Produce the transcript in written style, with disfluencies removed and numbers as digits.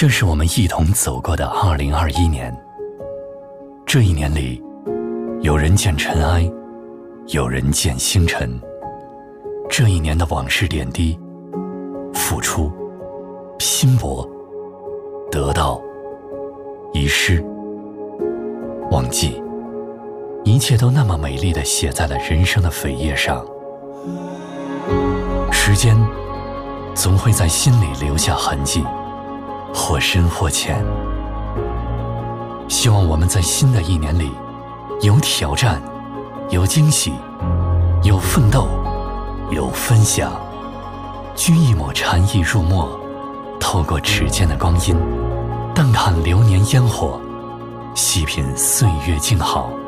这是我们一同走过的2021年。这一年里，有人见尘埃，有人见星辰。这一年的往事点滴，付出、拼搏、得到、遗失、忘记，一切都那么美丽地写在了人生的扉页上。时间总会在心里留下痕迹，或深或浅。希望我们在新的一年里，有挑战，有惊喜，有奋斗，有分享，掬一抹禅意入墨，透过指尖的光阴，淡看流年烟火，细品岁月静好。